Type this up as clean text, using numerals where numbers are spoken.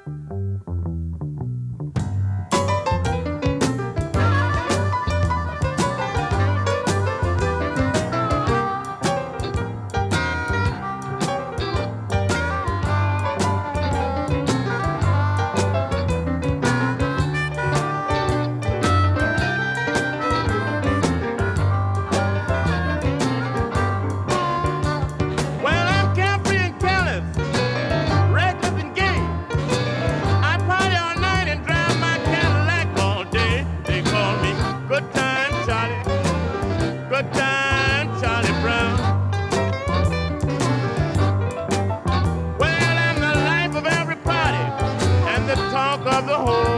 Well, I'm carefree and careless, reckless and gay. I party all night and drive my Cadillac all day. They call me Good Time Charlie Brown. Well, I'm the life of every party and the talk of the whole